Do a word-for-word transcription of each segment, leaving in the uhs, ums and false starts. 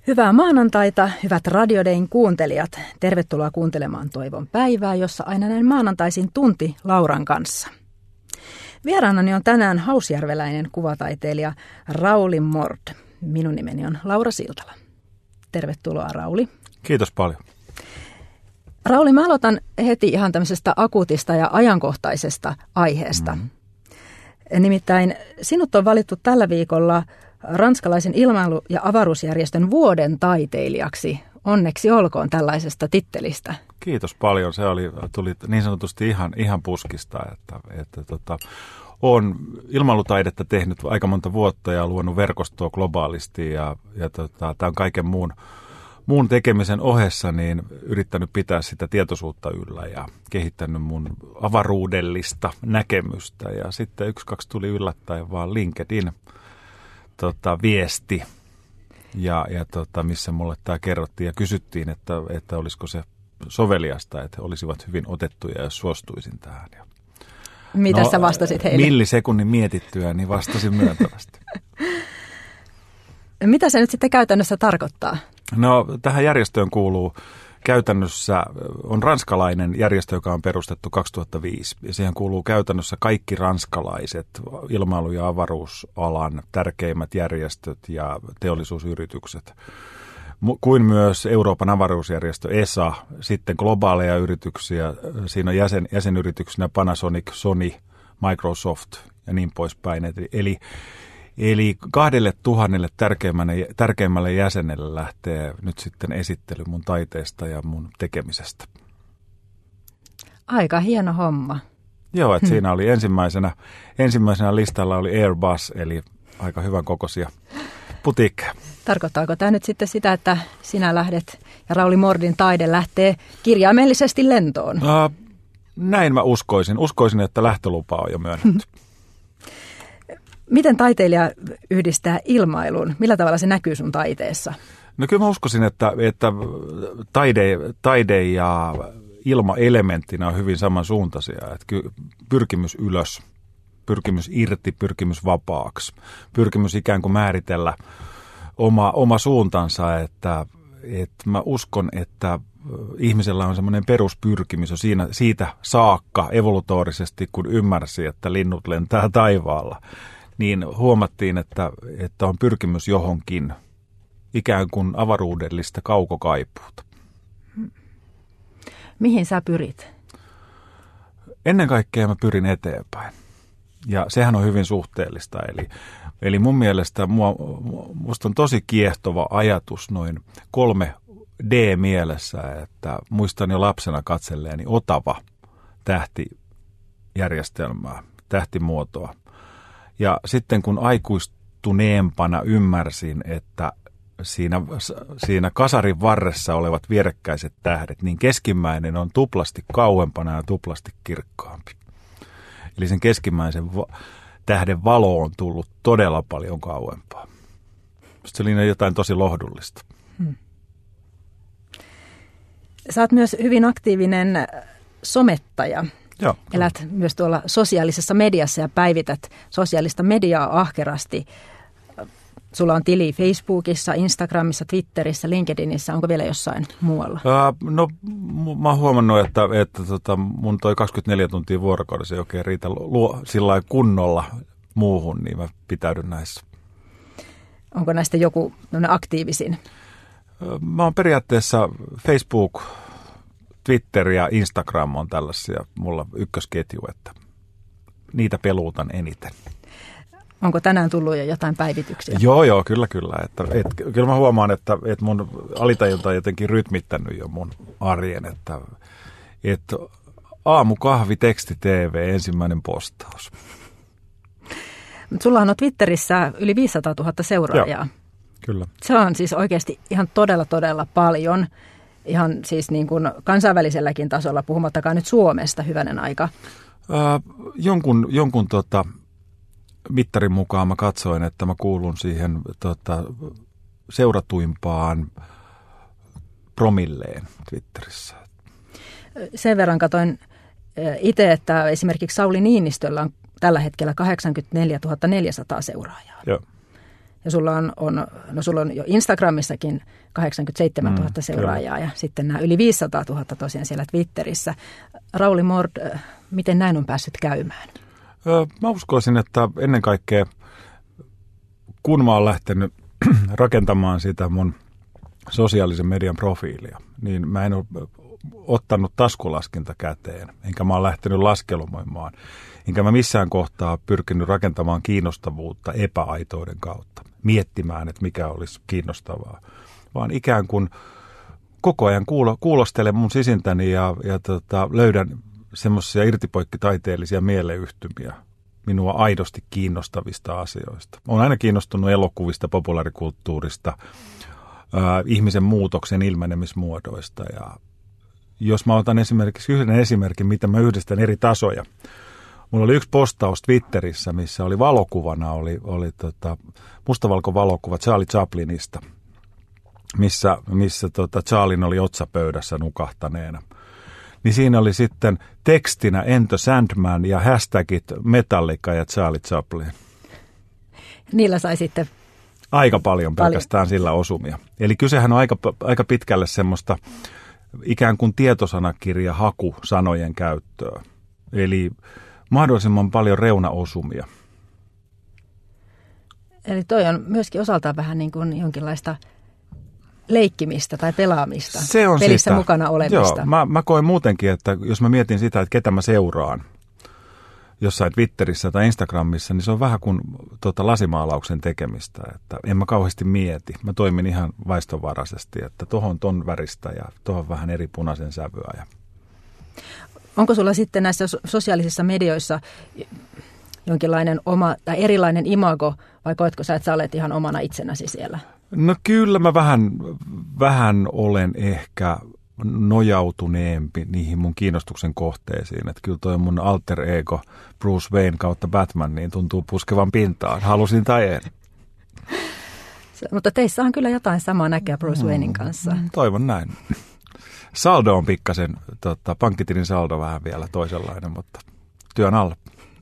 Hyvää maanantaita, hyvät Radiodayn kuuntelijat. Tervetuloa kuuntelemaan Toivon päivää, jossa aina näin maanantaisin tunti Lauran kanssa. Vieraanani on tänään hausjärveläinen kuvataiteilija Rauli Mord. Minun nimeni on Laura Siltala. Tervetuloa, Rauli. Kiitos paljon. Rauli, mä aloitan heti ihan tämmöisestä akuutista ja ajankohtaisesta aiheesta. Mm-hmm. Nimittäin sinut on valittu tällä viikolla ranskalaisen ilmailu- ja avaruusjärjestön vuoden taiteilijaksi. Onneksi olkoon tällaisesta tittelistä. Kiitos paljon. Se oli, tuli niin sanotusti ihan, ihan puskista, että, että tota, olen ilmailutaidetta tehnyt aika monta vuotta ja luonut verkostoa globaalisti ja, ja tota, tämä on kaiken muun, muun tekemisen ohessa niin yrittänyt pitää sitä tietoisuutta yllä ja kehittänyt mun avaruudellista näkemystä ja sitten yksi kaksi tuli yllättäen vaan LinkedIn tota, viesti ja, ja tota, missä mulle tämä kerrottiin ja kysyttiin, että, että olisiko se soveliasta, että olisivat hyvin otettuja, jos suostuisin tähän. Ja mitä no, sä vastasit heille? Millisekunnin mietittyä, niin vastasin myöntävästi. Mitä se nyt sitten käytännössä tarkoittaa? No, tähän järjestöön kuuluu käytännössä, on ranskalainen järjestö, joka on perustettu kaksituhattaviisi. Ja siihen kuuluu käytännössä kaikki ranskalaiset ilmailu- ja avaruusalan tärkeimmät järjestöt ja teollisuusyritykset. Kuin myös Euroopan avaruusjärjestö E S A, sitten globaaleja yrityksiä, siinä on jäsen, jäsenyrityksinä Panasonic, Sony, Microsoft ja niin poispäin. Eli, eli kahdelle tuhannelle tärkeimmälle, tärkeimmälle jäsenelle lähtee nyt sitten esittely mun taiteesta ja mun tekemisestä. Aika hieno homma. Joo, että hmm. siinä oli ensimmäisenä, ensimmäisenä listalla oli Airbus, eli aika hyvän kokoisia putiikkeja. Tarkoittaako tämä nyt sitten sitä, että sinä lähdet ja Rauli Mordin taide lähtee kirjaimellisesti lentoon? Uh, näin mä uskoisin. Uskoisin, että lähtölupa on jo myönnetty. Miten taiteilija yhdistää ilmailun? Millä tavalla se näkyy sun taiteessa? No kyllä mä uskoisin, että, että taide, taide ja ilmaelementtinä on hyvin samansuuntaisia. Että pyrkimys ylös, pyrkimys irti, pyrkimys vapaaksi, pyrkimys ikään kuin määritellä Oma, oma suuntansa, että, että mä uskon, että ihmisellä on semmoinen peruspyrkimys jo siinä, siitä saakka evolutorisesti, kun ymmärsi, että linnut lentää taivaalla, niin huomattiin, että, että on pyrkimys johonkin ikään kuin avaruudellista kaukokaipuuta. Mihin sä pyrit? Ennen kaikkea mä pyrin eteenpäin. Ja sehän on hyvin suhteellista, eli, eli mun mielestä mua, musta on tosi kiehtova ajatus noin kolme D-mielessä, että muistan jo lapsena katselleeni Otava tähtijärjestelmää, tähtimuotoa. Ja sitten kun aikuistuneempana ymmärsin, että siinä, siinä kasarin varressa olevat vierekkäiset tähdet, niin keskimmäinen on tuplasti kauempana ja tuplasti kirkkaampi. Eli sen keskimmäisen va- tähden valo on tullut todella paljon kauempaa. Se oli jotain tosi lohdullista. Hmm. Sä oot myös hyvin aktiivinen somettaja. Joo. Elät myös tuolla sosiaalisessa mediassa ja päivität sosiaalista mediaa ahkerasti. Sulla on tili Facebookissa, Instagramissa, Twitterissä, LinkedInissä. Onko vielä jossain muualla? Uh, no mä oon huomannut, että, että tota, mun toi kaksikymmentäneljä tuntia vuorokaudessa ei oikein riitä luo, sillä kunnolla muuhun, niin mä pitäydyn näissä. Onko näistä joku aktiivisin? Uh, mä oon periaatteessa Facebook, Twitter ja Instagram on tällaisia mulla ykkösketju, että niitä peluutan eniten. Onko tänään tullut jo jotain päivityksiä? Joo, joo, kyllä, kyllä. Että, et, kyllä mä huomaan, että, että mun alitajunta on jotenkin rytmittänyt jo mun arjen, että, että aamukahvi, teksti, T V, ensimmäinen postaus. Sullahan on Twitterissä yli viisisataatuhatta seuraajaa. Joo, kyllä. Se on siis oikeasti ihan todella, todella paljon. Ihan siis niin kuin kansainväliselläkin tasolla, puhumattakaan nyt Suomesta, hyvänen aika. Äh, jonkun jonkun tota... mittarin mukaan mä katsoin, että mä kuulun siihen tota, seuratuimpaan promilleen Twitterissä. Sen verran katsoin itse, että esimerkiksi Sauli Niinistöllä on tällä hetkellä kahdeksankymmentäneljätuhatta neljäsataa seuraajaa. Joo. Ja sulla on, on, no sulla on jo Instagramissakin kahdeksankymmentäseitsemäntuhatta mm, seuraajaa kyllä. Ja sitten nämä yli viisisataatuhatta tosiaan siellä Twitterissä. Rauli Mord, miten näin on päässyt käymään? Mä uskoisin, että ennen kaikkea kun mä oon lähtenyt rakentamaan sitä mun sosiaalisen median profiilia, niin mä en ole ottanut taskulaskinta käteen, enkä mä oon lähtenyt laskelumoimaan, enkä mä missään kohtaa pyrkinyt rakentamaan kiinnostavuutta epäaitouden kautta, miettimään, että mikä olisi kiinnostavaa, vaan ikään kuin koko ajan kuulo, kuulostelen mun sisintäni ja, ja tota, löydän semmoisia irtipoikkitaiteellisia mieleyhtymiä minua aidosti kiinnostavista asioista. Olen aina kiinnostunut elokuvista, populaarikulttuurista, ää, ihmisen muutoksen ilmenemismuodoista. Ja jos mä otan esimerkiksi yhden esimerkin, mitä mä yhdistän eri tasoja. Mulla oli yksi postaus Twitterissä, missä oli valokuvana, oli, oli tota, mustavalkovalokuva Charlie Chaplinista, missä, missä tota Charlin oli otsapöydässä nukahtaneena. Niin siinä oli sitten tekstinä Ento Sandman ja hashtagit Metallica ja Charlie Chaplin. Niillä sai sitten aika paljon pelkästään paljon. Sillä osumia. Eli kysehän on aika, aika pitkälle semmoista ikään kuin tietosanakirja haku sanojen käyttöä. Eli mahdollisimman paljon reunaosumia. Eli toi on myöskin osaltaan vähän niin kuin jonkinlaista leikkimistä tai pelaamista, se on pelissä sitä. Mukana olemista. Joo, mä, mä koen muutenkin, että jos mä mietin sitä, että ketä mä seuraan jossain Twitterissä tai Instagramissa, niin se on vähän kuin tuota, lasimaalauksen tekemistä, että en mä kauheasti mieti. Mä toimin ihan vaistonvaraisesti, että tohon ton väristä ja tohon vähän eri punaisen sävyä. Ja onko sulla sitten näissä sosiaalisissa medioissa jonkinlainen oma tai erilainen imago, vai koetko sä, että sä olet ihan omana itsenäsi siellä? No kyllä mä vähän, vähän olen ehkä nojautuneempi niihin mun kiinnostuksen kohteisiin. Että kyllä toi mun alter ego Bruce Wayne kautta Batman niin tuntuu puskevan pintaan, halusin tai en. Se, mutta teissä on kyllä jotain samaa näkeä Bruce mm, Waynein kanssa. Toivon näin. Saldo on pikkasen, tota, pankkitilin saldo vähän vielä toisenlainen, mutta työn alla.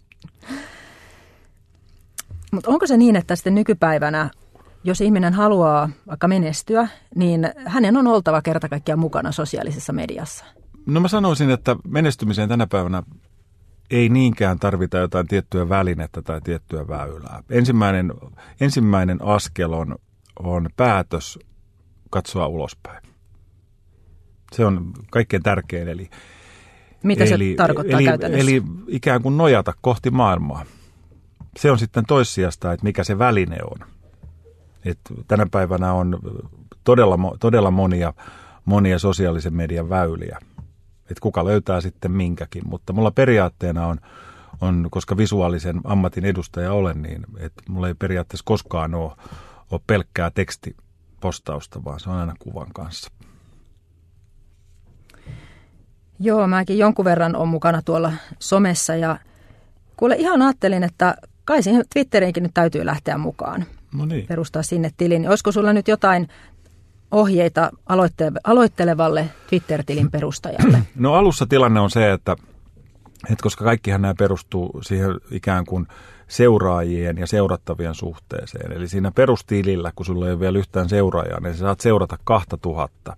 Mutta onko se niin, että sitten nykypäivänä, jos ihminen haluaa vaikka menestyä, niin hänen on oltava kerta kaikkiaan mukana sosiaalisessa mediassa? No mä sanoisin, että menestymiseen tänä päivänä ei niinkään tarvita jotain tiettyä välinettä tai tiettyä väylää. Ensimmäinen, ensimmäinen askel on, on päätös katsoa ulospäin. Se on kaikkein tärkein. Eli, mitä eli, se tarkoittaa eli, käytännössä? Eli ikään kuin nojata kohti maailmaa. Se on sitten toissijasta, että mikä se väline on. Et tänä päivänä on todella, todella monia, monia sosiaalisen median väyliä. Et kuka löytää sitten minkäkin. Mutta mulla periaatteena on, on koska visuaalisen ammatin edustaja olen, niin että mulla ei periaatteessa koskaan ole, ole pelkkää tekstipostausta, vaan se on aina kuvan kanssa. Joo, mäkin jonkun verran olen mukana tuolla somessa ja kuule ihan ajattelin, että kai siihen Twitteriinkin nyt täytyy lähteä mukaan. No niin. Perustaa sinne tilin. Olisiko sulla nyt jotain ohjeita aloitte- aloittelevalle Twitter-tilin perustajalle? No alussa tilanne on se, että, että koska kaikkihan nämä perustuu siihen ikään kuin seuraajien ja seurattavien suhteeseen. Eli siinä perustilillä, kun sulla ei ole vielä yhtään seuraajaa, niin sä saat seurata kahta tuhatta.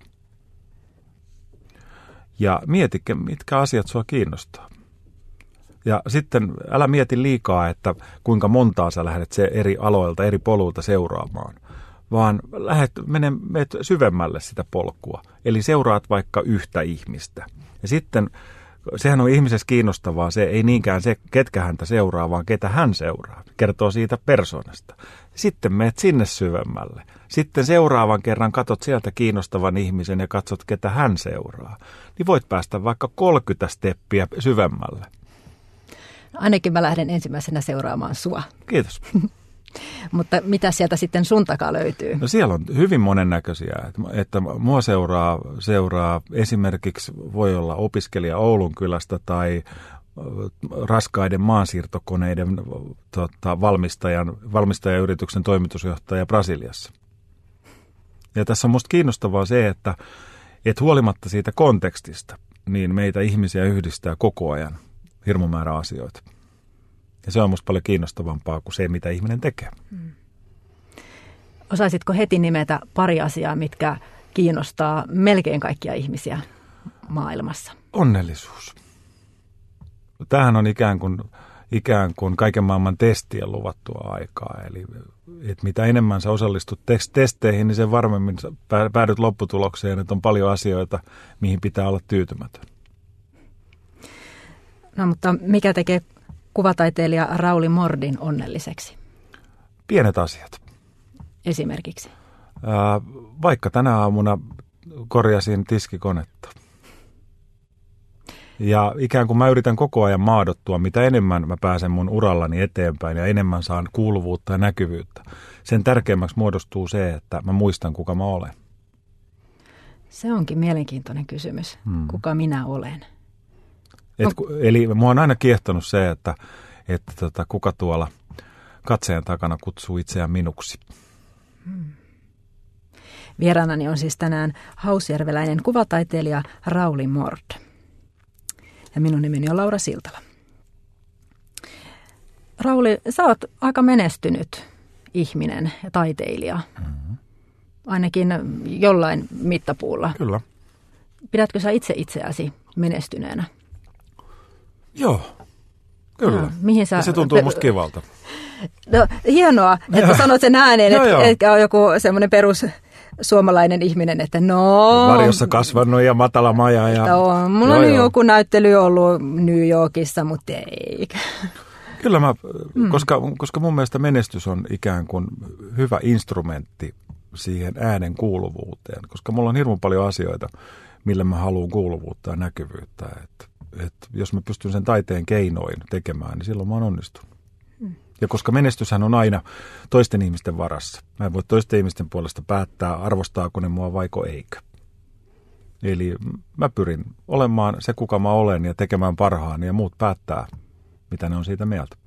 Ja mietikä, mitkä asiat sua kiinnostaa. Ja sitten älä mieti liikaa, että kuinka montaa sä lähdet se eri aloilta, eri poluilta seuraamaan, vaan lähdet, mene, menet syvemmälle sitä polkua. Eli seuraat vaikka yhtä ihmistä. Ja sitten sehän on ihmisessä kiinnostavaa, se ei niinkään se, ketkä häntä seuraa, vaan ketä hän seuraa. Kertoo siitä persoonasta. Sitten menet sinne syvemmälle. Sitten seuraavan kerran katsot sieltä kiinnostavan ihmisen ja katsot, ketä hän seuraa. Niin voit päästä vaikka kolmekymmentä steppiä syvemmälle. Ainakin mä lähden ensimmäisenä seuraamaan sua. Kiitos. Mutta mitä sieltä sitten sun takaa löytyy? No siellä on hyvin monennäköisiä. Että, että mua seuraa, seuraa esimerkiksi voi olla opiskelija Oulunkylästä tai raskaiden maansiirtokoneiden tota, valmistajan, valmistajayrityksen toimitusjohtaja Brasiliassa. Ja tässä on musta kiinnostavaa se, että, että huolimatta siitä kontekstista, niin meitä ihmisiä yhdistää koko ajan hirmu määrä asioita. Ja se on musta paljon kiinnostavampaa kuin se, mitä ihminen tekee. Hmm. Osaisitko heti nimetä pari asiaa, mitkä kiinnostaa melkein kaikkia ihmisiä maailmassa? Onnellisuus. Tämähän on ikään kuin, ikään kuin kaiken maailman testien luvattua aikaa. Eli että mitä enemmän sä osallistut testeihin, niin sen varmemmin päädyt lopputulokseen, että on paljon asioita, mihin pitää olla tyytymätön. No mutta mikä tekee kuvataiteilija Rauli Mordin onnelliseksi? Pienet asiat. Esimerkiksi? Ää, vaikka tänä aamuna korjasin tiskikonetta. Ja ikään kuin mä yritän koko ajan maadottua, mitä enemmän mä pääsen mun urallani eteenpäin ja enemmän saan kuuluvuutta ja näkyvyyttä. Sen tärkeämmäksi muodostuu se, että mä muistan, kuka mä olen. Se onkin mielenkiintoinen kysymys. Hmm. Kuka minä olen? Et, eli mua on aina kiehtonut se, että, että tota, kuka tuolla katseen takana kutsuu itseään minuksi. Hmm. Vieraanani on siis tänään hausjärveläinen kuvataiteilija Rauli Mord. Ja minun nimeni on Laura Siltala. Rauli, sä oot aika menestynyt ihminen ja taiteilija. Mm-hmm. Ainakin jollain mittapuulla. Kyllä. Pidätkö sä itse itseäsi menestyneenä? Joo, kyllä. Ja, mihin sä... Ja se tuntuu musta kivalta. No, hienoa, että sanot sen ääneen, että etkä ole joku semmoinen perus... suomalainen ihminen, että no... Varjossa kasvanut ja matala maja. Ja... On. Mulla joo, on joo. joku näyttely ollut New Yorkissa, mutta ei. Kyllä mä, mm. koska, koska mun mielestä menestys on ikään kuin hyvä instrumentti siihen äänen kuuluvuuteen. Koska mulla on hirveän paljon asioita, millä mä haluan kuuluvuutta ja näkyvyyttä. Et, et jos mä pystyn sen taiteen keinoin tekemään, niin silloin mä oon onnistunut. Mm. Ja koska menestyshän on aina toisten ihmisten varassa. Mä en voi toisten ihmisten puolesta päättää, arvostaako ne mua vaiko eikö. Eli mä pyrin olemaan se, kuka mä olen ja tekemään parhaani ja muut päättää, mitä ne on siitä mieltä.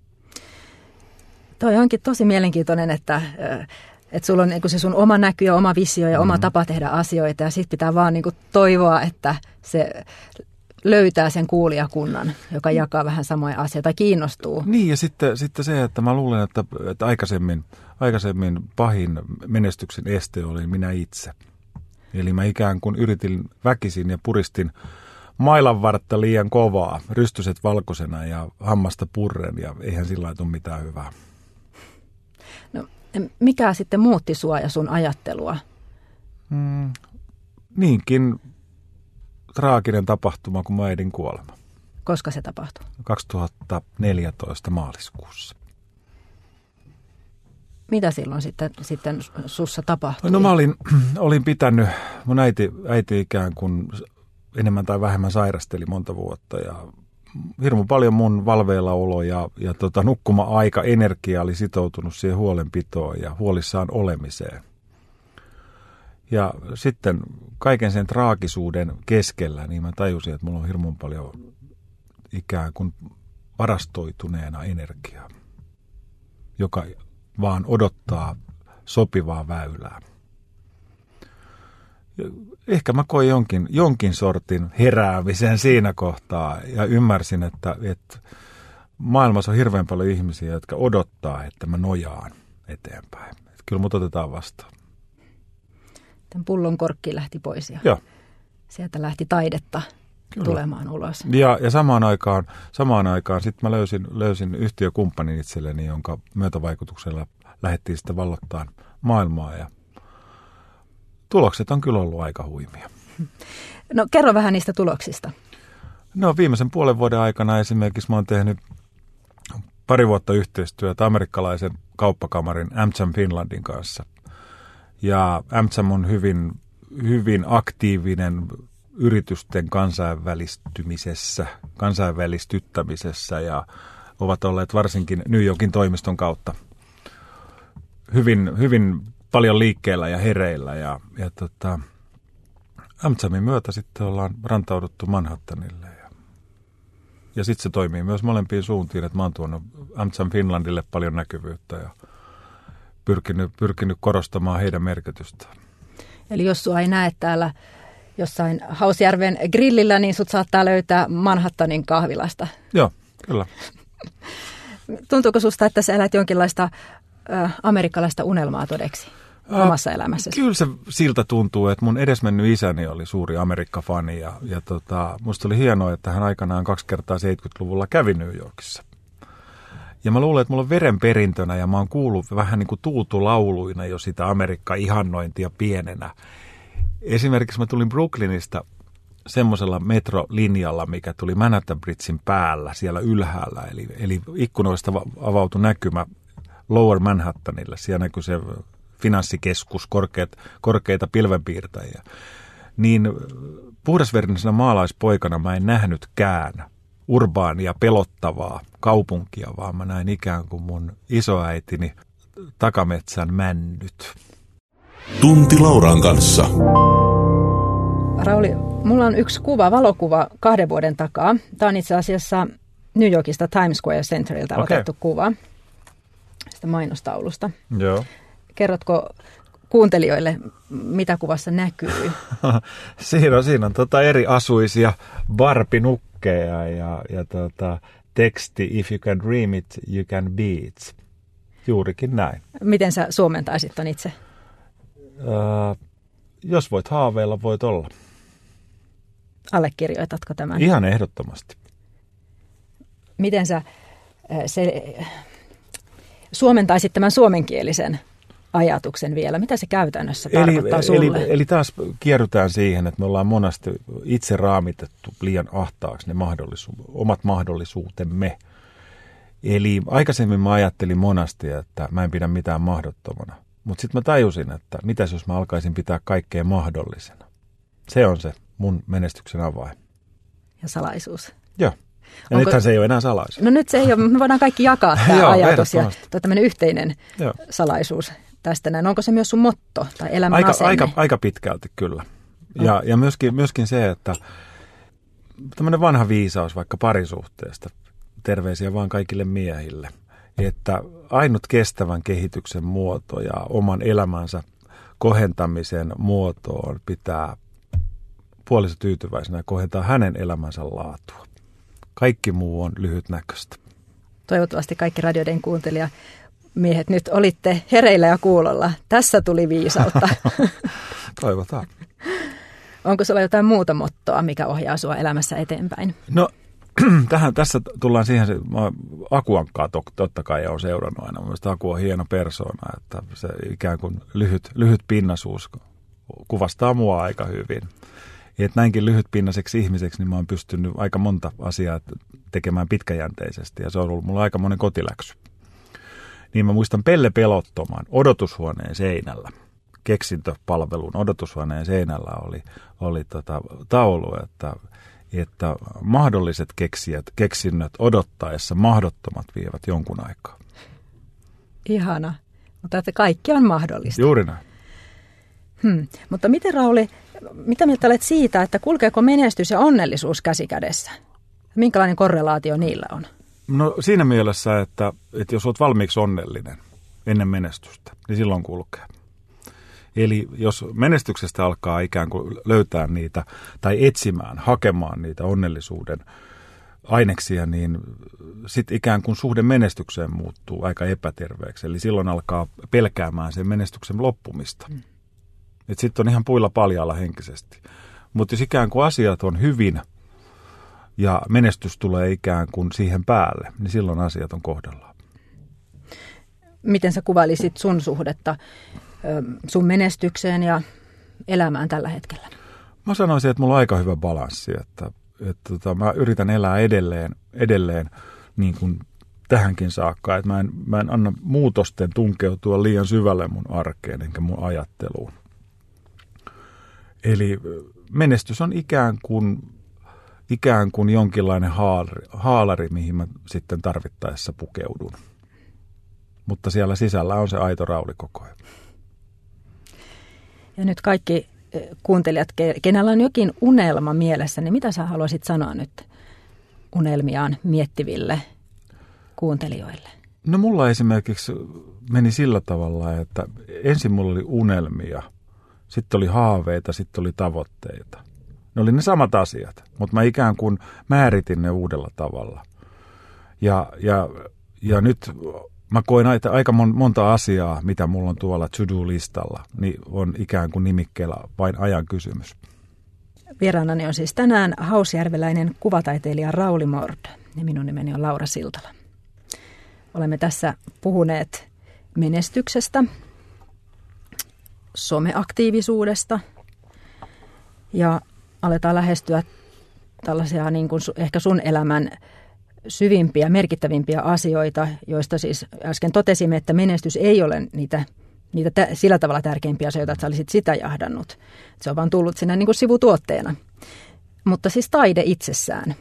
Toi onkin tosi mielenkiintoinen, että, että sulla on niin kuin se sun oma näky ja oma visio ja mm-hmm. oma tapa tehdä asioita ja sitten pitää vaan niin kuin toivoa, että se... löytää sen kuulijakunnan, joka jakaa vähän samoja asioita tai kiinnostuu. Niin ja sitten, sitten se, että mä luulen, että, että aikaisemmin, aikaisemmin pahin menestyksen este oli minä itse. Eli mä ikään kuin yritin väkisin ja puristin mailanvartta liian kovaa, rystyset valkoisena ja hammasta purren ja eihän sillä lailla tule mitään hyvää. No, mikä sitten muutti sua ja sun ajattelua? Mm, niinkin traaginen tapahtuma kuin mun äidin kuolema. Koska se tapahtui? kaksituhattaneljätoista maaliskuussa. Mitä silloin sitten, sitten sussa tapahtui? No mä olin, olin pitänyt, mun äiti, äiti ikään kuin enemmän tai vähemmän sairasteli monta vuotta ja hirmu paljon mun valveillaolo ja, ja tota, nukkuma-aika, energia oli sitoutunut siihen huolenpitoon ja huolissaan olemiseen. Ja sitten kaiken sen traagisuuden keskellä, niin mä tajusin, että mulla on hirmu paljon ikään kuin varastoituneena energiaa, joka vaan odottaa sopivaa väylää. Ja ehkä mä koin jonkin, jonkin sortin heräämisen siinä kohtaa ja ymmärsin, että, että maailmassa on hirveän paljon ihmisiä, jotka odottaa, että mä nojaan eteenpäin. Että kyllä mut otetaan vastaan. Tämän pullon korkki lähti pois ja Joo. sieltä lähti taidetta Kyllä. tulemaan ulos. Ja, ja samaan aikaan, samaan aikaan sitten mä löysin, löysin yhtiökumppanin itselleni, jonka myötävaikutuksella lähdettiin sitten vallottaan maailmaa ja tulokset on kyllä ollut aika huimia. No kerro vähän niistä tuloksista. No viimeisen puolen vuoden aikana esimerkiksi mä oon tehnyt pari vuotta yhteistyötä amerikkalaisen kauppakamarin AmCham Finlandin kanssa. Ja AmCham on hyvin, hyvin aktiivinen yritysten kansainvälistymisessä, kansainvälistyttämisessä ja ovat olleet varsinkin New Yorkin toimiston kautta hyvin, hyvin paljon liikkeellä ja hereillä. Ja, ja tota, AmChamin myötä sitten ollaan rantauduttu Manhattanille. Ja, ja sitten se toimii myös molempiin suuntiin, että mä oon tuonut AmCham Finlandille paljon näkyvyyttä ja Pyrkinyt, pyrkinyt korostamaan heidän merkitystään. Eli jos sua ei näe täällä jossain Hausjärven grillillä, niin sut saattaa löytää Manhattanin kahvilasta. Joo, kyllä. Tuntuuko susta, että sä elät jonkinlaista äh, amerikkalaista unelmaa todeksi omassa elämässäsi? Kyllä se siltä tuntuu, että mun edesmennyt isäni oli suuri Amerikka-fani ja, ja tota, musta oli hienoa, että hän aikanaan kaksi kertaa seitsemänkymmentäluvulla kävi New Yorkissa. Ja mä luulen, että mulla on verenperintönä ja mä oon kuullut vähän niin kuin tuutulauluina jo sitä Amerikka-ihannointia pienenä. Esimerkiksi mä tulin Brooklynista semmoisella metrolinjalla, mikä tuli Manhattan Bridgein päällä siellä ylhäällä. Eli, eli ikkunoista avautui näkymä Lower Manhattanille. Siellä näkyi se finanssikeskus, korkeat, korkeita pilvenpiirtäjiä. Niin puhdasvernisena maalaispoikana mä en nähnytkään urbaania, pelottavaa kaupunkia, vaan mä näin ikään kuin mun isoäitini takametsän männyt. Tunti Lauran kanssa. Rauli, mulla on yksi kuva, valokuva kahden vuoden takaa. Tämä on itse asiassa New Yorkista Times Square Centeriltä okay. otettu kuva sitä mainostaulusta. Joo. Kerrotko kuuntelijoille, mitä kuvassa näkyy? siinä on, siinä on tota eri asuisia barbinukkeja ja, ja tota, teksti If you can dream it, you can be it. Juurikin näin. Miten sä suomentaisit ton itse? Äh, jos voit haaveilla, voit olla. Allekirjoitatko tämän? Ihan ehdottomasti. Miten sä se, suomentaisit tämän suomenkielisen ajatuksen vielä? Mitä se käytännössä tarkoittaa eli, sulle? Eli, eli taas kierrytään siihen, että me ollaan monesti itse raamitettu liian ahtaaksi ne mahdollisu- omat mahdollisuutemme. Eli aikaisemmin mä ajattelin monasti, että mä en pidä mitään mahdottomana. Mutta sitten mä tajusin, että mitäs jos mä alkaisin pitää kaikkea mahdollisena. Se on se mun menestyksen avain. Ja salaisuus. Joo. Ja Onko... nythän se ei ole enää salaisuus. No nyt se ei ole. Me voidaan kaikki jakaa tämä Joo, ajatus ja tämmöinen yhteinen Joo. salaisuus tästä näin. Onko se myös sun motto tai elämän aika, asenne? aika, aika pitkälti kyllä. Ja, oh. ja myöskin, myöskin se, että tämmöinen vanha viisaus vaikka parisuhteesta, terveisiä vaan kaikille miehille, että ainut kestävän kehityksen muoto ja oman elämänsä kohentamisen muotoon pitää puoliso tyytyväisenä kohentaa hänen elämänsä laatua. Kaikki muu on lyhytnäköistä. Toivottavasti kaikki radioiden kuuntelija miehet nyt olitte hereillä ja kuulolla. Tässä tuli viisautta. Toivotaan. Onko sulla jotain muuta mottoa, mikä ohjaa sua elämässä eteenpäin? No tähän, tässä tullaan siihen, että Aku Ankkaa totta kai on seurannut aina. Mielestäni Aku on hieno persoona, että se ikään kuin lyhyt, lyhyt pinnasuus kuvastaa mua aika hyvin. Ja että näinkin lyhytpinnaiseksi ihmiseksi, niin mä oon pystynyt aika monta asiaa tekemään pitkäjänteisesti, ja se on ollut mulla aika monen kotiläksy. Niin mä muistan Pelle Pelottoman odotushuoneen seinällä, keksintöpalvelun odotushuoneen seinällä oli, oli tota taulu, että, että mahdolliset keksijät, keksinnöt odottaessa mahdottomat vievät jonkun aikaa. Ihana, mutta että kaikki on mahdollista. Juuri näin. Hmm. Mutta miten Rauli, mitä mieltä olet siitä, että kulkeeko menestys ja onnellisuus käsi kädessä? Minkälainen korrelaatio niillä on? No siinä mielessä, että, että jos olet valmiiksi onnellinen ennen menestystä, niin silloin kulkee. Eli jos menestyksestä alkaa ikään kuin löytää niitä tai etsimään, hakemaan niitä onnellisuuden aineksia, niin sitten ikään kuin suhde menestykseen muuttuu aika epäterveeksi. Eli silloin alkaa pelkäämään sen menestyksen loppumista. Hmm. Että sitten on ihan puilla paljalla henkisesti. Mutta jos ikään kuin asiat on hyvin ja menestys tulee ikään kuin siihen päälle, niin silloin asiat on kohdallaan. Miten sä kuvailisit sun suhdetta sun menestykseen ja elämään tällä hetkellä? Mä sanoisin, että mulla on aika hyvä balanssi. Että, että tota, mä yritän elää edelleen, edelleen niin kuin tähänkin saakka. Että mä en, mä en anna muutosten tunkeutua liian syvälle mun arkeen enkä mun ajatteluun. Eli menestys on ikään kuin, ikään kuin jonkinlainen haalari, haalari, mihin mä sitten tarvittaessa pukeudun. Mutta siellä sisällä on se aito Rauli koko ajan. Ja nyt kaikki kuuntelijat, kenellä on jokin unelma mielessä, niin mitä sä haluaisit sanoa nyt unelmiaan miettiville kuuntelijoille? No mulla esimerkiksi meni sillä tavalla, että ensin mulla oli unelmia. Sitten oli haaveita, sitten oli tavoitteita. Ne oli ne samat asiat, mutta mä ikään kuin määritin ne uudella tavalla. Ja, ja, ja nyt mä koen aita, aika mon, monta asiaa, mitä mulla on tuolla to-do-listalla, niin on ikään kuin nimikkeellä vain ajan kysymys. Vieraanani on siis tänään hausjärveläinen kuvataiteilija Rauli Mord ja minun nimeni on Laura Siltala. Olemme tässä puhuneet menestyksestä, someaktiivisuudesta ja aletaan lähestyä tällaisia niin kuin ehkä sun elämän syvimpiä, merkittävimpiä asioita, joista siis äsken totesimme, että menestys ei ole niitä, niitä tä- sillä tavalla tärkeimpiä asioita, että sä olisit sitä jahdannut. Se on vaan tullut sinne niin kuin sivutuotteena. Mutta siis taide itsessään.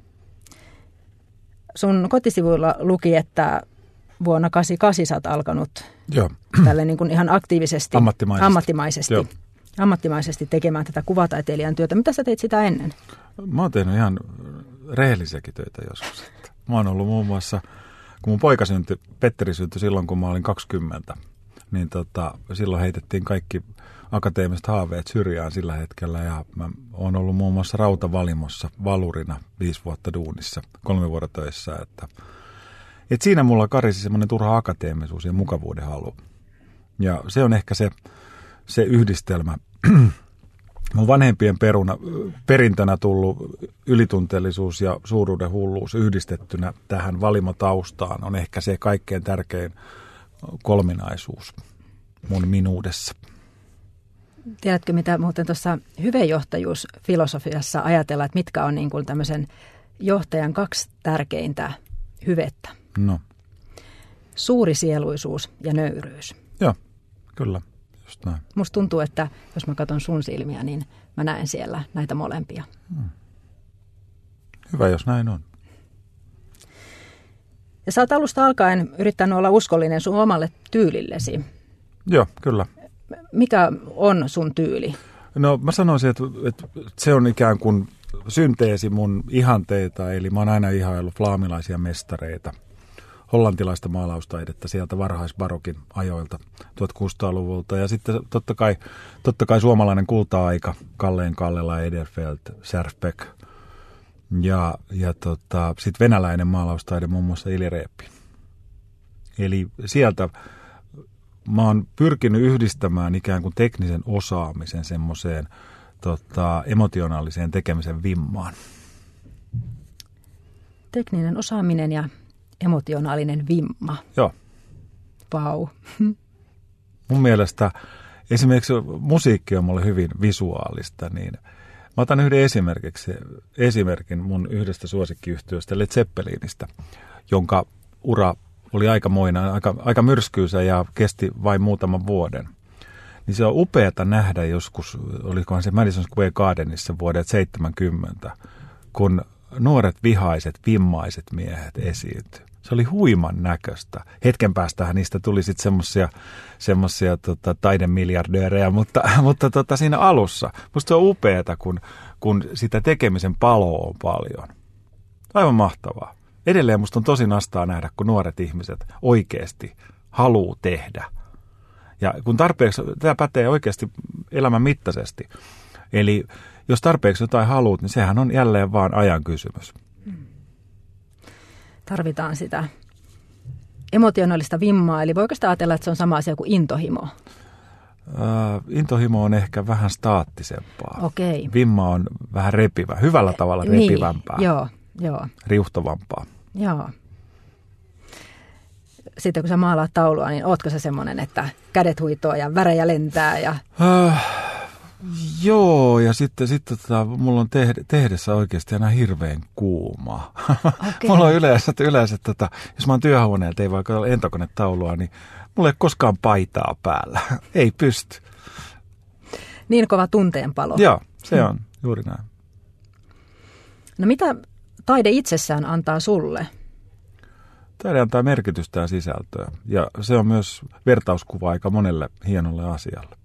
Sun kotisivuilla luki, että vuonna kahdeksankymmentäkahdeksan sä oot alkanut Joo. tälle niin kuin ihan aktiivisesti, ammattimaisesti, ammattimaisesti, Joo. ammattimaisesti tekemään tätä kuvataiteilijan työtä. Mitä sä teit sitä ennen? Mä oon tehnyt ihan rehellisiäkin töitä joskus. Mä oon ollut muun muassa, kun mun poika syntyi, Petteri syntyi silloin, kun mä olin kaksikymmentä, niin tota, silloin heitettiin kaikki akateemiset haaveet syrjään sillä hetkellä. Ja mä oon ollut muun muassa Rautavalimossa valurina viisi vuotta duunissa, kolme vuotta töissä. Että, et siinä mulla karisi semmoinen turha akateemisuus ja mukavuuden halu. Ja se on ehkä se, se yhdistelmä. Mun vanhempien peruna, perintönä tullut ylitunteellisuus ja suuruuden hulluus yhdistettynä tähän valimotaustaan on ehkä se kaikkein tärkein kolminaisuus mun minuudessa. Tiedätkö, mitä muuten tuossa hyvejohtajuusfilosofiassa ajatellaan, että mitkä on niin kuin tämmöisen johtajan kaksi tärkeintä hyvettä? No. Suurisieluisuus ja nöyryys. Joo, kyllä. Just näin. Musta tuntuu, että jos mä katson sun silmiä, niin mä näen siellä näitä molempia. Hmm. Hyvä, jos näin on. Ja sä oot alusta alkaen yrittänyt olla uskollinen sun omalle tyylillesi. Joo, kyllä. Mikä on sun tyyli? No mä sanoisin, että, että se on ikään kuin synteesi mun ihanteita, eli mä oon aina ihaillut flaamilaisia mestareita. Hollantilaista maalaustaidetta sieltä varhaisbarokin ajoilta tuhatkuusisataaluvulta. Ja sitten totta kai, totta kai suomalainen kulta-aika, Kalleen Kallela, Ederfeld, Serfbeck ja, ja tota, sitten venäläinen maalaustaide, muun muassa Ili Reepi. Eli sieltä mä oon pyrkinyt yhdistämään ikään kuin teknisen osaamisen semmoiseen tota, emotionaaliseen tekemisen vimmaan. Tekninen osaaminen ja emotionaalinen vimma. Joo. Vau. Mun mielestä esimerkiksi musiikki on mulle hyvin visuaalista, niin mä otan yhden esimerkiksi, esimerkin mun yhdestä suosikkiyhtiöstä Led Zeppelinistä, jonka ura oli aikamoinen, aika, aika myrskyysä ja kesti vain muutaman vuoden. Niin se on upeata nähdä joskus, olikohan se Madison Square Gardenissa vuodet seitsemänkymmentä, kun nuoret vihaiset, vimmaiset miehet esiintyi. Se oli huiman näköistä. Hetken päästähän niistä tuli sitten semmoisia semmosia, tota, taidemiljardöörejä, mutta, mutta tota, siinä alussa musta se on upeata, kun, kun sitä tekemisen paloa on paljon. Aivan mahtavaa. Edelleen musta on tosi nastaa nähdä, kun nuoret ihmiset oikeasti haluaa tehdä. Ja kun tarpeeksi, tämä pätee oikeasti elämän mittaisesti. Eli jos tarpeeksi jotain haluat, niin sehän on jälleen vaan ajan kysymys. Tarvitaan sitä emotionaalista vimmaa, eli voiko sitä ajatella, että se on sama asia kuin intohimo? Uh, intohimo on ehkä vähän staattisempaa. Okei. Vimma on vähän repivä, hyvällä tavalla repivämpää. Niin, joo, joo. Riuhtovampaa. Joo. Sitten kun sä maalaat taulua, niin ootko sä semmoinen, että kädet huitoo ja värejä lentää? Ja... Uh, joo, ja sitten, sitten tota, mulla on tehd- tehdessä oikeasti aina hirveän kuuma. Okay. Mulla on yleensä, yleensä tota, jos mä oon työhuoneelta, ei vaikka ole lentokonetaulua, niin mulla ei ole koskaan paitaa päällä. Ei pysty. Niin kova tunteenpalo. Joo, se on juuri näin. No mitä taide itsessään antaa sulle? Taide antaa merkitystä ja sisältöä. Ja se on myös vertauskuva aika monelle hienolle asialle.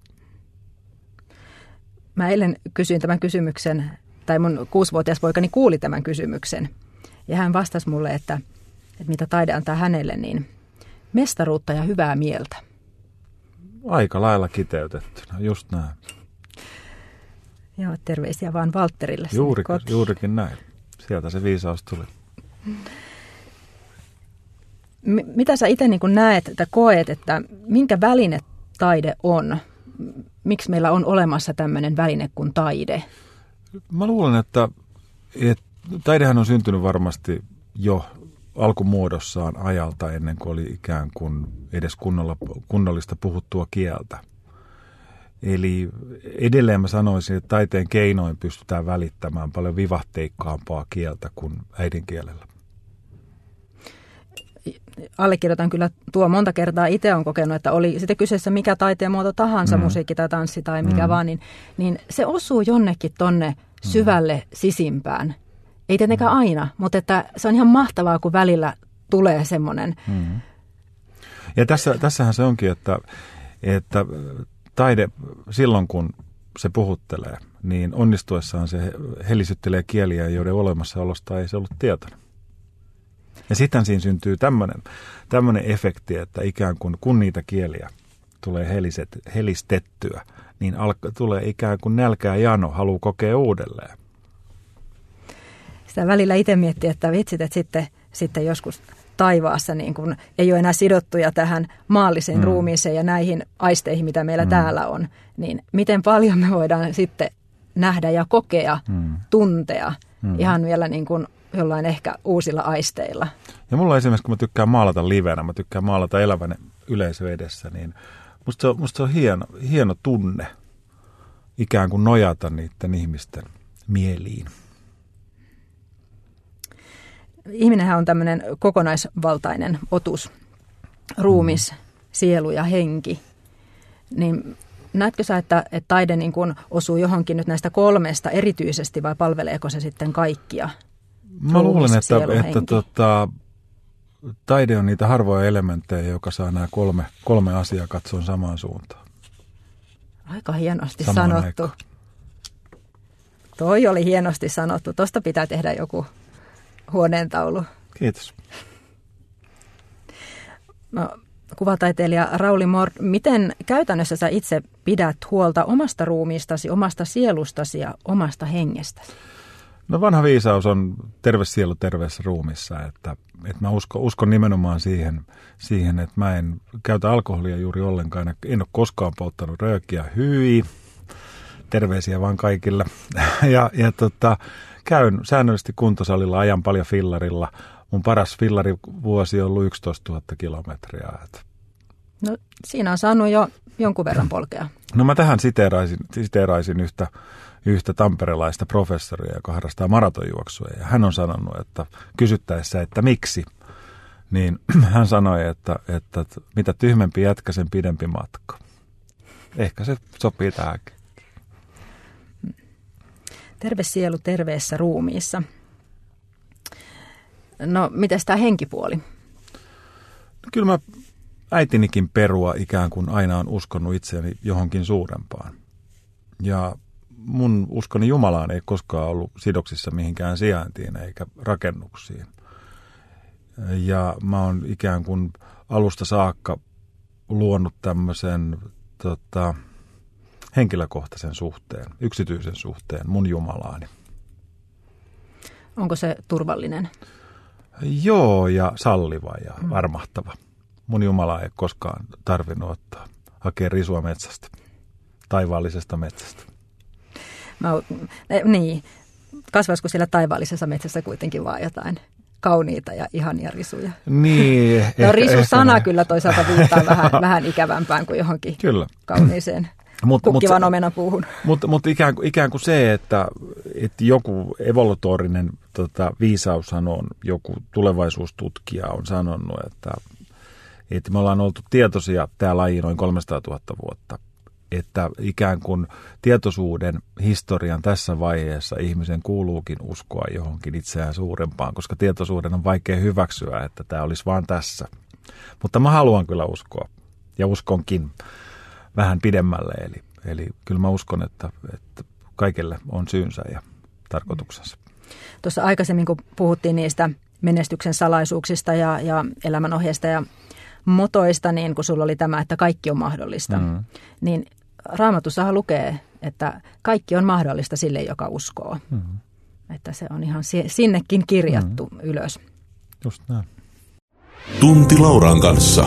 Mä eilen kysyin tämän kysymyksen, tai mun kuusivuotias poikani kuuli tämän kysymyksen. Ja hän vastasi mulle, että, että mitä taide antaa hänelle, niin mestaruutta ja hyvää mieltä. Aika lailla kiteytettynä, just näin. Joo, terveisiä vaan Valtterille. Juurikin, juurikin näin. Sieltä se viisaus tuli. M- mitä sä itse niin kuin näet että koet, että minkä väline taide on? Miksi meillä on olemassa tämmöinen väline kuin taide? Mä luulen, että, että taidehän on syntynyt varmasti jo alkumuodossaan ajalta ennen kuin oli ikään kuin edes kunnolla, kunnollista puhuttua kieltä. Eli edelleen mä sanoisin, että taiteen keinoin pystytään välittämään paljon vivahteikkaampaa kieltä kuin äidinkielellä. Allekirjoitan kyllä tuo monta kertaa. Itse olen kokenut, että oli sitten kyseessä mikä taiteen muoto tahansa, mm. musiikki tai tanssi tai mikä mm. vaan, niin, niin se osuu jonnekin tonne syvälle mm. sisimpään. Ei tietenkään mm. aina, mutta että se on ihan mahtavaa, kun välillä tulee semmoinen. Mm. Ja tässä, tässähän se onkin, että, että taide silloin, kun se puhuttelee, niin onnistuessaan se helisyttelee kieliä, joiden olemassaolosta ei se ollut tietoinen. Ja sitten siinä syntyy tämmöinen, tämmöinen efekti, että ikään kuin kun niitä kieliä tulee heliset, helistettyä, niin alka, tulee ikään kuin nälkää jano, haluaa kokea uudelleen. Sitä välillä itse miettii, että vitsit, että sitten, sitten joskus taivaassa niin kun ei ole enää sidottuja tähän maalliseen mm. ruumiiseen ja näihin aisteihin, mitä meillä mm. täällä on, niin miten paljon me voidaan sitten nähdä ja kokea, mm. tuntea mm. ihan vielä niin kuin jollain ehkä uusilla aisteilla. Ja mulla esimerkiksi, kun mä tykkään maalata livenä, mä tykkään maalata elävän yleisö edessä, niin musta se on, musta se on hieno, hieno tunne ikään kuin nojata niiden ihmisten mieliin. Ihminenhän on tämmöinen kokonaisvaltainen otus, ruumis, mm. sielu ja henki. Niin näetkö sä, että, että taide niin kuin osuu johonkin nyt näistä kolmesta erityisesti vai palveleeko se sitten kaikkia? Mä ruumis, luulen, että, sielu, että tota, taide on niitä harvoja elementtejä, joka saa nämä kolme, kolme asiaa katsoa samaan suuntaan. Aika hienosti samaan sanottu. Aikaan. Toi oli hienosti sanottu. Tuosta pitää tehdä joku huoneentaulu. Kiitos. No, kuvataiteilija Rauli Mord, miten käytännössä sä itse pidät huolta omasta ruumiistasi, omasta sielustasi ja omasta hengestäsi? No vanha viisaus on terve sielu terveessä ruumissa, että, että mä uskon, uskon nimenomaan siihen, siihen, että mä en käytä alkoholia juuri ollenkaan. En ole koskaan polttanut röökiä, hyi, terveisiä vaan kaikille. Ja, ja tota, käyn säännöllisesti kuntosalilla, ajan paljon fillarilla. Mun paras fillarivuosi on ollut yksitoistatuhatta kilometriä. No siinä on saanut jo jonkun verran polkea. No mä tähän siteeraisin, siteeraisin yhtä, yhtä tamperelaista professoria, joka harrastaa maratonjuoksua. Ja hän on sanonut, että kysyttäessä, että miksi, niin hän sanoi, että, että mitä tyhmempi jätkä, sen pidempi matka. Ehkä se sopii tähänkin. Terve sielu terveessä ruumiissa. No, mites tämä henkipuoli? Kyllä mä äitinikin perua ikään kuin aina on uskonut itseäni johonkin suurempaan. Ja mun uskoni Jumalaan ei koskaan ollut sidoksissa mihinkään sijaintiin eikä rakennuksiin. Ja mä oon ikään kuin alusta saakka luonut tämmöisen tota, henkilökohtaisen suhteen, yksityisen suhteen mun Jumalaani. Onko se turvallinen? Joo, ja salliva ja mm. armahtava. Mun Jumala ei koskaan tarvinnut ottaa, hakea risua metsästä, taivaallisesta metsästä. Mä, niin, kasvaisiko siellä taivaallisessa metsässä kuitenkin vaan jotain kauniita ja ihania risuja? Niin. No risu-sana ehkä kyllä toisaalta viittaa vähän, vähän ikävämpään kuin johonkin kyllä kauniiseen mut, kukkivan omenapuuhun. Mutta mut ikään, ikään kuin se, että, että joku evolutorinen tota, viisaushan on, joku tulevaisuustutkija on sanonut, että, että me ollaan oltu tietoisia tämä laji noin kolmesataatuhatta vuotta. Että ikään kuin tietoisuuden historian tässä vaiheessa ihmisen kuuluukin uskoa johonkin itseään suurempaan, koska tietoisuuden on vaikea hyväksyä, että tämä olisi vaan tässä. Mutta mä haluan kyllä uskoa ja uskonkin vähän pidemmälle. Eli, eli kyllä mä uskon, että, että kaikille on syynsä ja tarkoituksensa. Tuossa aikaisemmin, kun puhuttiin niistä menestyksen salaisuuksista ja, ja elämänohjeista ja motoista, niin kun sulla oli tämä, että kaikki on mahdollista, mm. niin Raamatussahan lukee, että kaikki on mahdollista sille, joka uskoo. Mm. Että se on ihan sinnekin kirjattu mm. ylös. Just näin. Tunti Lauran kanssa.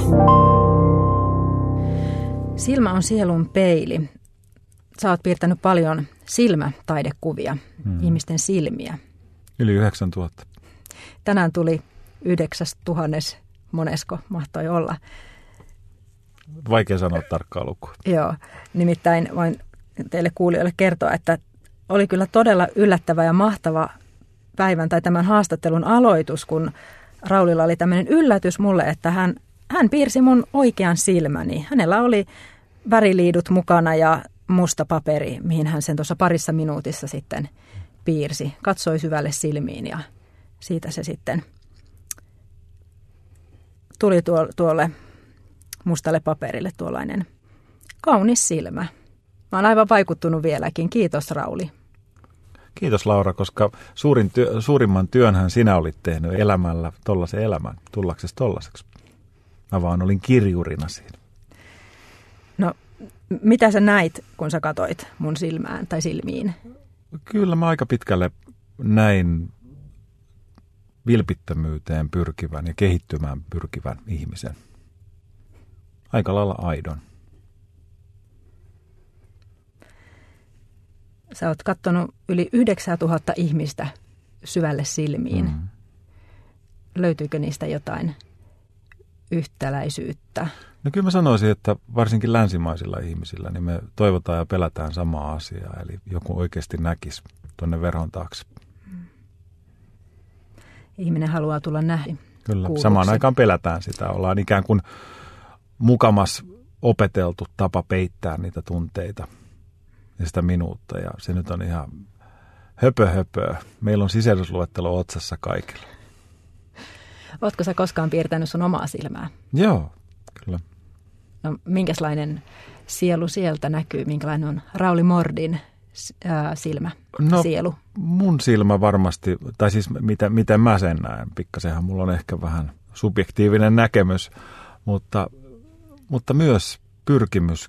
Silmä on sielun peili. Sä oot piirtänyt paljon silmätaidekuvia, hmm. ihmisten silmiä. Yli yhdeksäntuhatta. Tänään tuli yhdeksäs tuhannes, monesko mahtoi olla. Vaikea sanoa tarkkaa lukua. Joo, nimittäin voin teille kuulijoille kertoa, että oli kyllä todella yllättävä ja mahtava päivän tai tämän haastattelun aloitus, kun Raulilla oli tämmöinen yllätys mulle, että hän, hän piirsi mun oikean silmäni. Hänellä oli väriliidut mukana ja musta paperi, mihin hän sen tuossa parissa minuutissa sitten piirsi. Katsoi syvälle silmiin ja siitä se sitten tuli tuolle mustalle paperille tuollainen kaunis silmä. Mä oon aivan vaikuttunut vieläkin. Kiitos, Rauli. Kiitos, Laura, koska suurin työ, suurimman työnhän sinä olit tehnyt elämällä tollaisen elämän, tullaksesi tollaiseksi. Mä vaan olin kirjurina siinä. No, mitä sä näit, kun sä katoit mun silmään tai silmiin? Kyllä mä aika pitkälle näin vilpittömyyteen pyrkivän ja kehittymään pyrkivän ihmisen. Aika lailla aidon. Sä oot katsonut yli yhdeksäntuhatta ihmistä syvälle silmiin. Mm. Löytyykö niistä jotain yhtäläisyyttä? No kyllä mä sanoisin, että varsinkin länsimaisilla ihmisillä niin me toivotaan ja pelätään samaa asiaa. Eli joku oikeasti näkisi tuonne verhon taakse. Ihminen haluaa tulla nähden. Kyllä, kuulluksi. Samaan aikaan pelätään sitä. Ollaan ikään kuin mukamas opeteltu tapa peittää niitä tunteita ja sitä minuutta. Ja se nyt on ihan höpö höpö. Meillä on sisällysluettelo otsassa kaikilla. Ootko sä koskaan piirtänyt sun omaa silmää? Joo, kyllä. No, minkälainen sielu sieltä näkyy? Minkälainen on Rauli Mordin ää, silmä, no, sielu? Mun silmä varmasti, tai siis miten, miten mä sen näen. Pikkasenhan mulla on ehkä vähän subjektiivinen näkemys, mutta, mutta myös pyrkimys.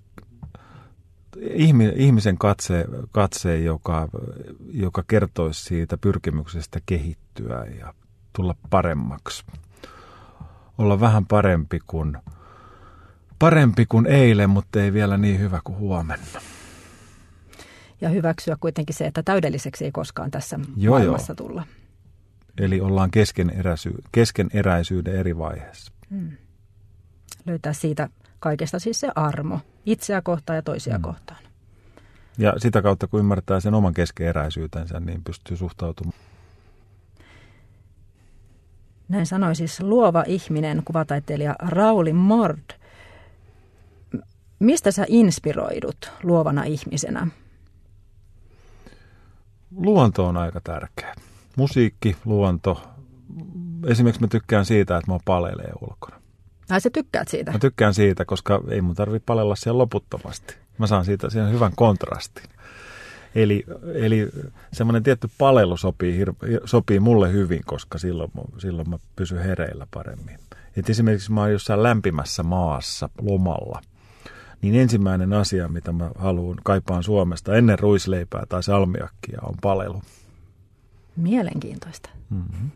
Ihmisen katse, katse joka, joka kertoisi siitä pyrkimyksestä kehittyä ja tulla paremmaksi. Olla vähän parempi kuin, parempi kuin eilen, mutta ei vielä niin hyvä kuin huomenna. Ja hyväksyä kuitenkin se, että täydelliseksi ei koskaan tässä joo, maailmassa joo. tulla. Eli ollaan keskeneräisy- keskeneräisyyden eri vaiheessa. Hmm. Löytää siitä kaikesta siis se armo, itseä kohtaan ja toisia hmm. kohtaan. Ja sitä kautta, kun ymmärtää sen oman keskeneräisyytensä, niin pystyy suhtautumaan. Näin sanoi siis luova ihminen, kuvataiteilija Rauli Mord. Mistä sä inspiroidut luovana ihmisenä? Luonto on aika tärkeä. Musiikki, luonto. Esimerkiksi mä tykkään siitä, että mä paleilee ulkona. Ai sä tykkäät siitä? Mä tykkään siitä, koska ei mun tarvitse palella siellä loputtomasti. Mä saan siitä siihen hyvän kontrastin. Eli, eli semmoinen tietty palelu sopii, sopii mulle hyvin, koska silloin, silloin mä pysyn hereillä paremmin. Et esimerkiksi mä oon jossain lämpimässä maassa lomalla, niin ensimmäinen asia, mitä mä haluan kaipaan Suomesta ennen ruisleipää tai salmiakkia, on palelu. Mielenkiintoista. Mm-hmm.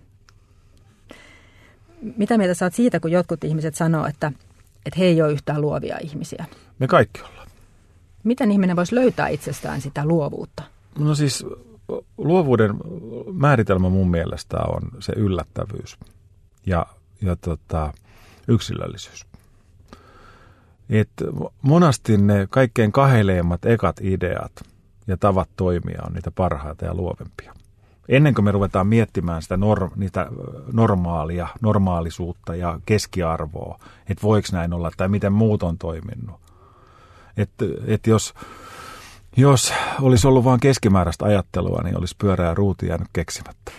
Mitä mieltä sä oot siitä, kun jotkut ihmiset sanoo, että, että he ei ole yhtään luovia ihmisiä? Me kaikki ollaan. Miten ihminen voisi löytää itsestään sitä luovuutta? No siis luovuuden määritelmä mun mielestä on se yllättävyys ja, ja tota, yksilöllisyys. Et monasti ne kaikkein kaheleimmat ekat ideat ja tavat toimia on niitä parhaita ja luovempia. Ennen kuin me ruvetaan miettimään sitä norm, niitä normaalia, normaalisuutta ja keskiarvoa, että voiko näin olla tai miten muut on toiminut. Että et jos, jos olisi ollut vain keskimääräistä ajattelua, niin olisi pyörää ruuti jäänyt keksimättä.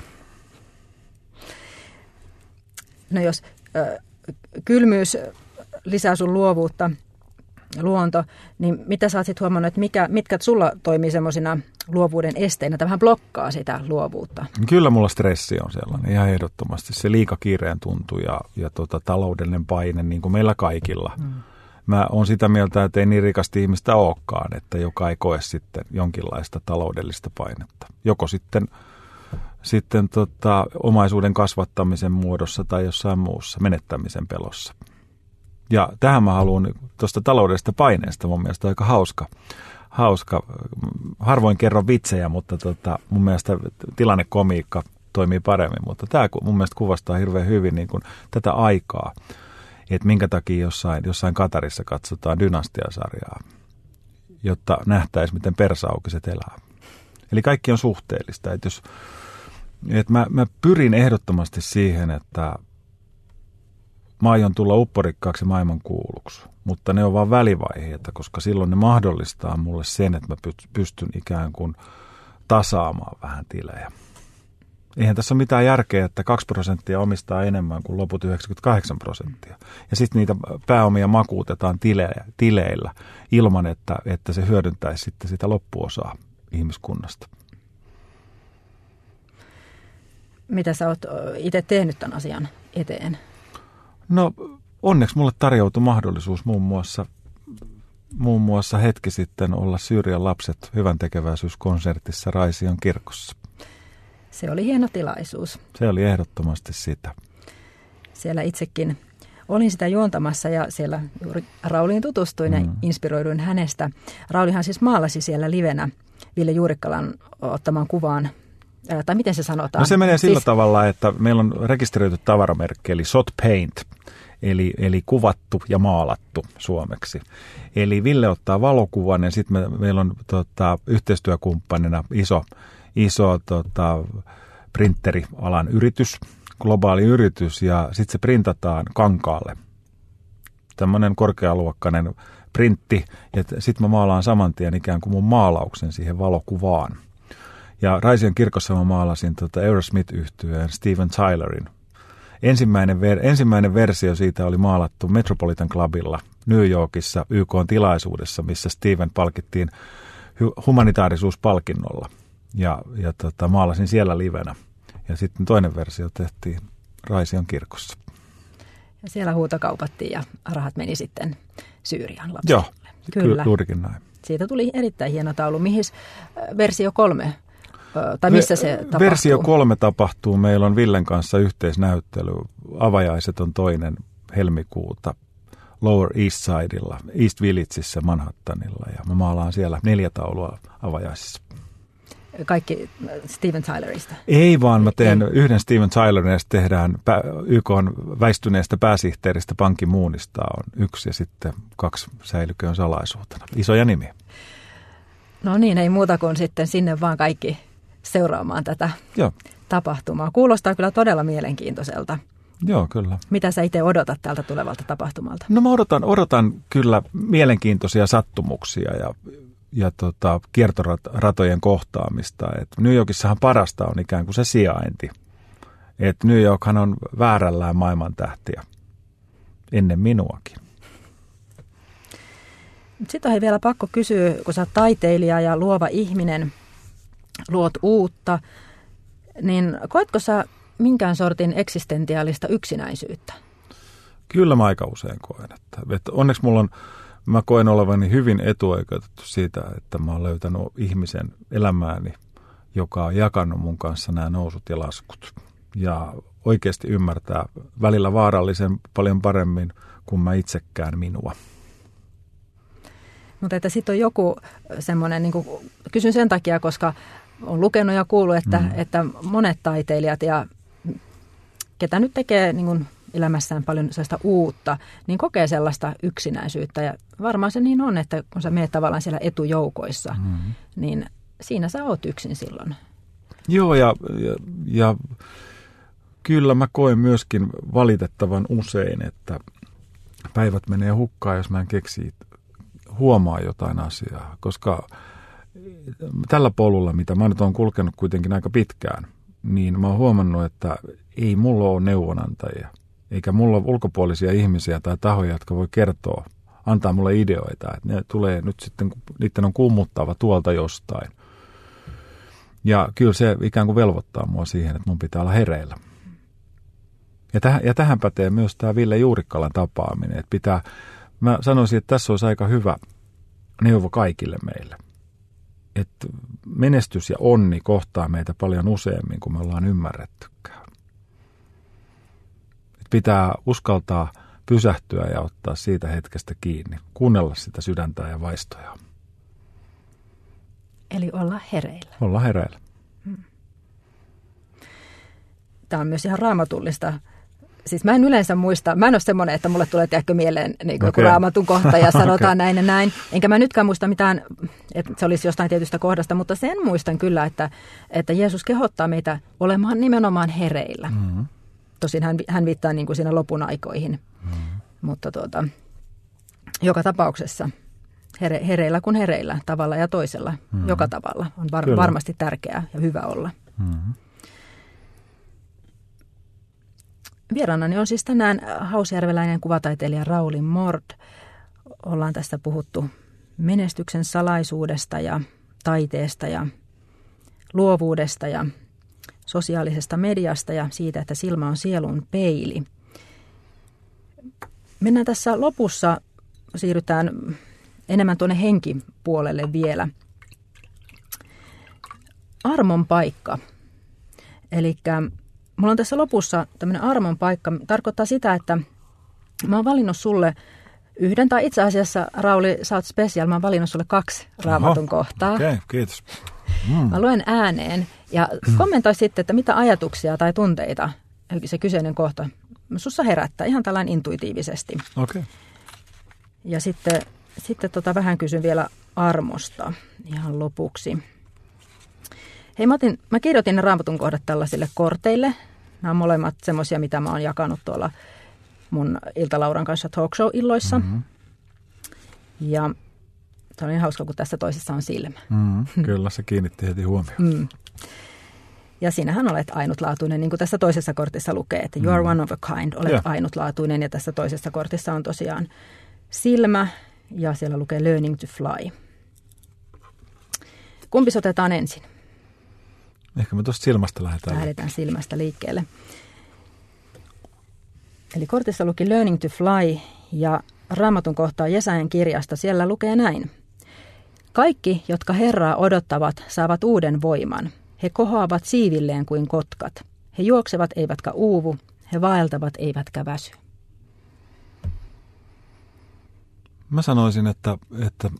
No jos ö, kylmyys lisää sun luovuutta, luonto, niin mitä sä oot sit huomannut, että mikä, mitkä sulla toimii semmoisina luovuuden esteinä, tai vähän blokkaa sitä luovuutta? Kyllä mulla stressi on sellainen, ihan ehdottomasti. Se liikakiireen tuntu ja, ja tota, taloudellinen paine, niin kuin meillä kaikilla. Hmm. Mä oon sitä mieltä, että ei niin rikasta ihmistä olekaan, että joka ei koe sitten jonkinlaista taloudellista painetta. Joko sitten sitten tota, omaisuuden kasvattamisen muodossa tai jossain muussa menettämisen pelossa. Ja tähän mä haluan tuosta taloudellisesta paineesta mun mielestä aika hauska. hauska. Harvoin kerron vitsejä, mutta tota, mun mielestä tilannekomiikka toimii paremmin. Mutta tämä mun mielestä kuvastaa hirveän hyvin niin kuin tätä aikaa, että minkä takia jossain, jossain Katarissa katsotaan Dynastia-sarjaa, jotta nähtäisiin, miten persaukiset elää. Eli kaikki on suhteellista. Että jos, että mä, mä pyrin ehdottomasti siihen, että mä aion tulla upporikkaaksi maailman kuuluksi, mutta ne on vaan välivaiheita, koska silloin ne mahdollistaa mulle sen, että mä pystyn ikään kuin tasaamaan vähän tilejä. Eihän tässä ole mitään järkeä, että kaksi prosenttia omistaa enemmän kuin loput yhdeksänkymmentäkahdeksan prosenttia. Ja sitten niitä pääomia makuutetaan tileillä, tileillä ilman, että, että se hyödyntäisi sitten sitä loppuosaa ihmiskunnasta. Mitä sä oot itse tehnyt tämän asian eteen? No onneksi mulle tarjoutui mahdollisuus muun muassa, muun muassa hetki sitten olla Syyrian lapset hyvän tekeväisyyskonsertissa Raision kirkossa. Se oli hieno tilaisuus. Se oli ehdottomasti sitä. Siellä itsekin olin sitä juontamassa ja siellä juuri Rauliin tutustuin ja mm. inspiroiduin hänestä. Raulihan siis maalasi siellä livenä Ville Juurikkalan ottamaan kuvaan. Tai miten se sanotaan? No se menee sillä siis tavalla, että meillä on rekisteröity tavaramerkki, eli Shot Paint, eli, eli kuvattu ja maalattu suomeksi. Eli Ville ottaa valokuvan ja sitten me, meillä on tota, yhteistyökumppanina iso, iso tota, printerialan yritys, globaali yritys, ja sitten se printataan kankaalle. Tämmöinen korkealuokkainen printti, ja sitten mä maalaan saman tien ikään kuin mun maalauksen siihen valokuvaan. Ja Raision kirkossa mä maalasin tuota Aerosmith-yhtyeen Steven Tylerin. Ensimmäinen, ver- ensimmäinen versio siitä oli maalattu Metropolitan Clubilla New Yorkissa Y K:n tilaisuudessa, missä Steven palkittiin hu- humanitaarisuuspalkinnolla. Ja, ja tota, maalasin siellä livenä. Ja sitten toinen versio tehtiin Raision kirkossa. Ja siellä huutokaupattiin ja rahat meni sitten Syyrian lapsille. Joo, kyllä. Juurikin näin. Siitä tuli erittäin hieno taulu. Mihin versio kolme? Tai missä se tapahtuu? Versio kolme tapahtuu. Meillä on Villen kanssa yhteisnäyttely. Avajaiset on toinen helmikuuta Lower East Sidella, East Villageissa Manhattanilla. Ja mä maalaan siellä neljä taulua avajaisissa. Kaikki Steven Tylerista? Ei vaan, mä teen Ei. yhden Steven Tylerin ja sitten tehdään Y K:n väistyneestä pääsihteeristä Ban Ki-moonista on yksi ja sitten kaksi säilyköön salaisuutena. Isoja nimiä. No niin, ei muuta kuin sitten sinne vaan kaikki seuraamaan tätä Joo. tapahtumaa. Kuulostaa kyllä todella mielenkiintoiselta. Joo, kyllä. Mitä sä itse odotat tältä tulevalta tapahtumalta? No mä odotan, odotan kyllä mielenkiintoisia sattumuksia ja, ja tota, kiertoratojen kohtaamista. Et New Yorkissahan parasta on ikään kuin se sijainti. Et New Yorkhan on väärällään maailman tähtiä ennen minuakin. Sitten on vielä pakko kysyä, kun sä oot taiteilija ja luova ihminen, luot uutta, niin koetko sä minkään sortin eksistentiaalista yksinäisyyttä? Kyllä mä aika usein koen. Että, että onneksi mulla on, mä koen olevani hyvin etuoikeutettu siitä, että mä oon löytänyt ihmisen elämääni, joka on jakanut mun kanssa nämä nousut ja laskut. Ja oikeasti ymmärtää välillä vaarallisen paljon paremmin kuin mä itsekään minua. Mutta että sitten on joku semmoinen, niin kuin, kysyn sen takia, koska on lukenut ja kuullut, että, mm. että monet taiteilijat ja ketä nyt tekee niin kuin elämässään paljon sellaista uutta, niin kokee sellaista yksinäisyyttä. Ja varmaan se niin on, että kun sä menet tavallaan siellä etujoukoissa, mm. niin siinä sä oot yksin silloin. Joo, ja, ja, ja kyllä mä koen myöskin valitettavan usein, että päivät menee hukkaan, jos mä en keksi huomaa jotain asiaa, koska tällä polulla, mitä mä nyt oon kulkenut kuitenkin aika pitkään, niin mä oon huomannut, että ei mulla ole neuvonantajia, eikä mulla ole ulkopuolisia ihmisiä tai tahoja, jotka voi kertoa, antaa mulle ideoita, että ne tulee nyt sitten, niiden on kummuttava tuolta jostain. Ja kyllä se ikään kuin velvoittaa mua siihen, että mun pitää olla hereillä. Ja, täh, ja tähän pätee myös tämä Ville Juurikkalan tapaaminen, että pitää, mä sanoisin, että tässä olisi aika hyvä neuvo kaikille meille. että menestys ja onni kohtaa meitä paljon useammin kuin me ollaan ymmärrettykään. Et pitää uskaltaa pysähtyä ja ottaa siitä hetkestä kiinni, kuunnella sitä sydäntä ja vaistoja. Eli olla hereillä. Olla hereillä. Hmm. Tämä on myös ihan raamatullista. Siis mä en yleensä muista, mä en ole semmoinen, että mulle tulee tiedäkö mieleen niin okay. raamatun kohta ja sanotaan okay. näin ja näin. Enkä mä nytkään muista mitään, että se olisi jostain tietystä kohdasta, mutta sen muistan kyllä, että, että Jeesus kehottaa meitä olemaan nimenomaan hereillä. Mm-hmm. Tosin hän, hän viittaa niin kuin siinä lopun aikoihin, mm-hmm. mutta tuota, joka tapauksessa here, hereillä kuin hereillä, tavalla ja toisella, mm-hmm. joka tavalla on var, varmasti tärkeää ja hyvä olla. Mm-hmm. Vieraanani on siis tänään hausjärveläinen kuvataiteilija Rauli Mord. Ollaan tästä puhuttu menestyksen salaisuudesta ja taiteesta ja luovuudesta ja sosiaalisesta mediasta ja siitä, että silmä on sielun peili. Mennään tässä lopussa, siirrytään enemmän tuonne henkipuolelle vielä. Armon paikka. Elikkä mulla on tässä lopussa tämmöinen armon paikka. Tarkoittaa sitä, että mä oon valinnut sulle yhden, tai itse asiassa Rauli, sä oot special, mä oon valinnut sulle kaksi raamatun Oho, kohtaa. Okei, okay, kiitos. Mm. Mä luen ääneen ja kommentoi sitten, että mitä ajatuksia tai tunteita se kyseinen kohta sussa herättää ihan tällainen intuitiivisesti. Okei. Okay. Ja sitten, sitten tota vähän kysyn vielä armosta ihan lopuksi. Hei, mä, otin, mä kirjoitin ne raamatun kohdat tällaisille korteille. Nämä on molemmat semmoisia, mitä mä oon jakanut tuolla mun Ilta-Lauran kanssa talk show-illoissa. Mm-hmm. Ja se on niin hauska, kun tässä toisessa on silmä. Mm-hmm. Kyllä, se kiinnitti heti huomioon. Mm. Ja siinähän olet ainutlaatuinen, niin kuin tässä toisessa kortissa lukee, että you are one of a kind, olet yeah. ainutlaatuinen. Ja tässä toisessa kortissa on tosiaan silmä ja siellä lukee learning to fly. Kumpi otetaan ensin? Ehkä me tuosta silmästä lähdetään. Lähdetään silmästä liikkeelle. Eli kortissa luki learning to fly ja raamatun kohtaa Jesajan kirjasta. Siellä lukee näin. Kaikki, jotka Herraa odottavat, saavat uuden voiman. He kohoavat siivilleen kuin kotkat. He juoksevat eivätkä uuvu. He vaeltavat eivätkä väsy. Mä sanoisin, että, että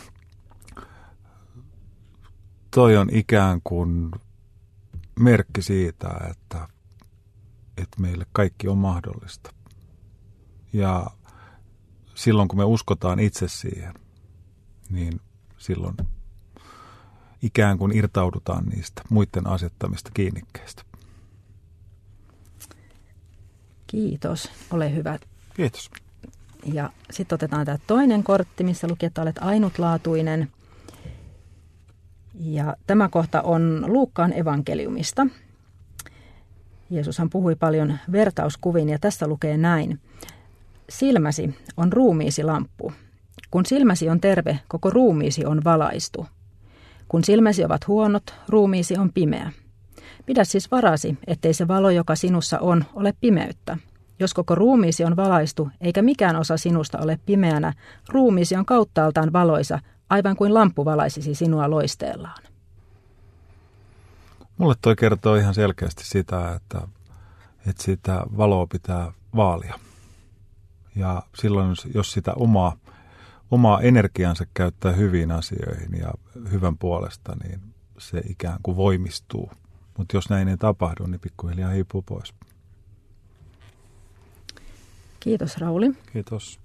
toi on ikään kuin merkki siitä, että, että meille kaikki on mahdollista. Ja silloin, kun me uskotaan itse siihen, niin silloin ikään kuin irtaudutaan niistä muiden asettamista kiinnikkeistä. Kiitos. Ole hyvä. Kiitos. Ja sitten otetaan tämä toinen kortti, missä lukee, että olet ainutlaatuinen. Ja tämä kohta on Luukkaan evankeliumista. Jeesushan puhui paljon vertauskuvin ja tässä lukee näin. Silmäsi on ruumiisi lamppu. Kun silmäsi on terve, koko ruumiisi on valaistu. Kun silmäsi ovat huonot, ruumiisi on pimeä. Pidä siis varasi, ettei se valo, joka sinussa on, ole pimeyttä. Jos koko ruumiisi on valaistu, eikä mikään osa sinusta ole pimeänä, ruumiisi on kauttaaltaan valoisa, aivan kuin lamppu valaisisi sinua loisteellaan. Mulle toi kertoo ihan selkeästi sitä, että, että sitä valoa pitää vaalia. Ja silloin, jos sitä omaa, omaa energiansa käyttää hyviin asioihin ja hyvän puolesta, niin se ikään kuin voimistuu. Mutta jos näin ei tapahdu, niin pikkuhiljaa hiipuu pois. Kiitos, Rauli. Kiitos.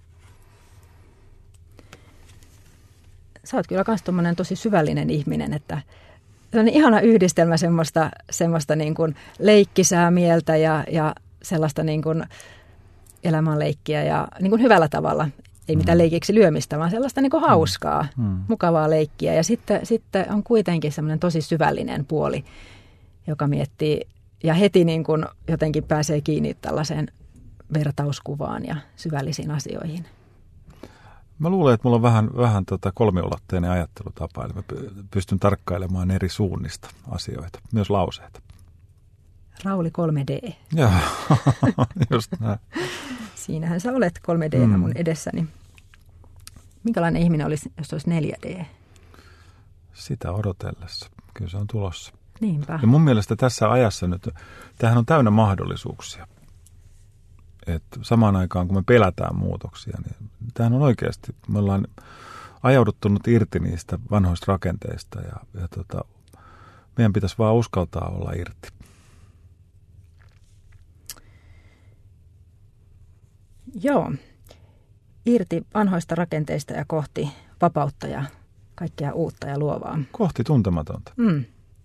Sä oot kyllä myös tommoinen tosi syvällinen ihminen, että se on ihana yhdistelmä semmoista, semmoista niin kuin leikkisää mieltä ja, ja sellaista niin kuin elämänleikkiä ja niin kuin hyvällä tavalla. Ei mitään leikiksi lyömistä, vaan sellaista niin kuin hauskaa, mm. mukavaa leikkiä. Ja sitten, sitten on kuitenkin semmoinen tosi syvällinen puoli, joka miettii ja heti niin kuin jotenkin pääsee kiinni tällaiseen vertauskuvaan ja syvällisiin asioihin. Mä luulen, että mulla on vähän, vähän tota kolmiulotteinen ajattelutapa, eli mä pystyn tarkkailemaan eri suunnista asioita, myös lauseita. Rauli kolme D. Joo, just näin. Siinähän sä olet kolme D mm. mun edessäni. Minkälainen ihminen olisi, jos olisi neljä D? sitä odotellessa. Kyllä se on tulossa. Niinpä. Ja mun mielestä tässä ajassa nyt, tämähän on täynnä mahdollisuuksia. Että samaan aikaan, kun me pelätään muutoksia, niin tämähän on oikeasti, me ollaan ajauduttunut irti niistä vanhoista rakenteista ja, ja tota, meidän pitäisi vaan uskaltaa olla irti. Joo, irti vanhoista rakenteista ja kohti vapautta ja kaikkea uutta ja luovaa. Kohti tuntematonta. Mm.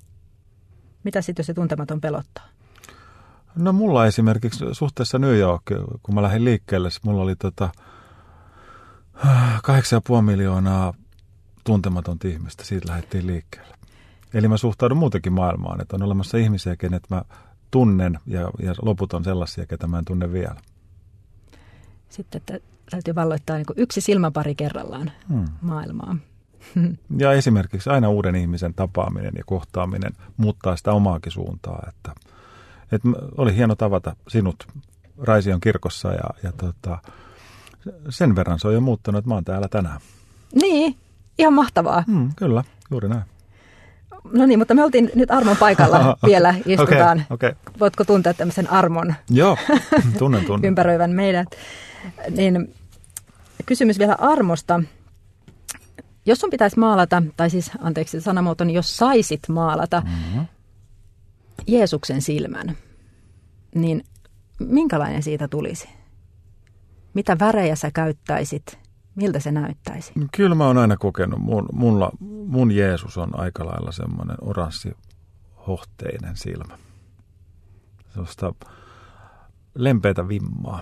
Mitä sitten, jos se tuntematon pelottaa? No mulla esimerkiksi suhteessa New York, kun mä lähdin liikkeelle, mulla oli tota kahdeksan ja puoli miljoonaa tuntematonta ihmistä, siitä lähdettiin liikkeelle. Eli mä suhtaudun muutenkin maailmaan, että on olemassa ihmisiä, kenet mä tunnen ja, ja loput on sellaisia, ketä mä en tunne vielä. Sitten että täytyy valloittaa niin kuin yksi silmäpari kerrallaan hmm. maailmaa. Ja esimerkiksi aina uuden ihmisen tapaaminen ja kohtaaminen muuttaa sitä omaakin suuntaa. Että, että oli hieno tavata sinut Raision kirkossa ja, ja tota, sen verran se on jo muuttunut, että mä oon täällä tänään. Niin, ihan mahtavaa. Hmm, kyllä, juuri näin. No niin, mutta me oltiin nyt armon paikalla vielä, istutaan. Okay, okay. Voitko tuntea tämmöisen armon? Joo, tunnen, tunnen. Ympäröivän meidät. Niin, kysymys vielä armosta. Jos sun pitäisi maalata, tai siis anteeksi sanamuoto, niin jos saisit maalata mm-hmm. Jeesuksen silmän, niin minkälainen siitä tulisi? Mitä värejä sä käyttäisit? Miltä se näyttäisi? Kyllä mä oon aina kokenut. Mun, mulla, mun Jeesus on aika lailla semmoinen oranssihohteinen silmä. Sellaista lempeätä vimmaa,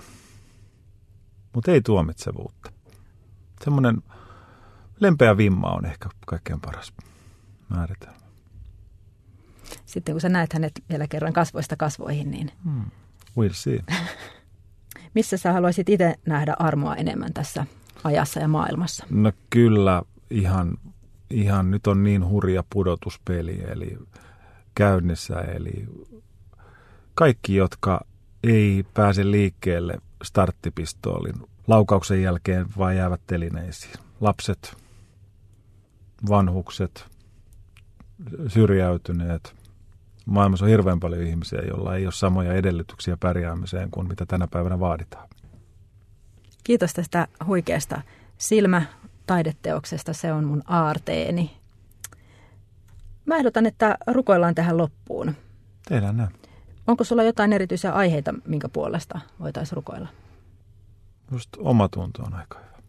mutta ei tuomitsevuutta. Semmoinen lempeä vimma on ehkä kaikkein paras määritelmä. Sitten kun sä näet hänet vielä kerran kasvoista kasvoihin, niin... Hmm. We'll see. Missä sä haluaisit itse nähdä armoa enemmän tässä ajassa ja maailmassa? No kyllä, ihan, ihan nyt on niin hurja pudotuspeli, eli käynnissä, eli kaikki, jotka ei pääse liikkeelle starttipistoolin laukauksen jälkeen, vaan jäävät telineisiin. Lapset, vanhukset, syrjäytyneet. Maailmassa on hirveän paljon ihmisiä, joilla ei ole samoja edellytyksiä pärjäämiseen kuin mitä tänä päivänä vaaditaan. Kiitos tästä huikeasta silmätaideteoksesta. Se on mun aarteeni. Mä ehdotan, että rukoillaan tähän loppuun. Tehdään näin. Onko sulla jotain erityisiä aiheita, minkä puolesta voitaisiin rukoilla? Just omatunto on aika hyvä.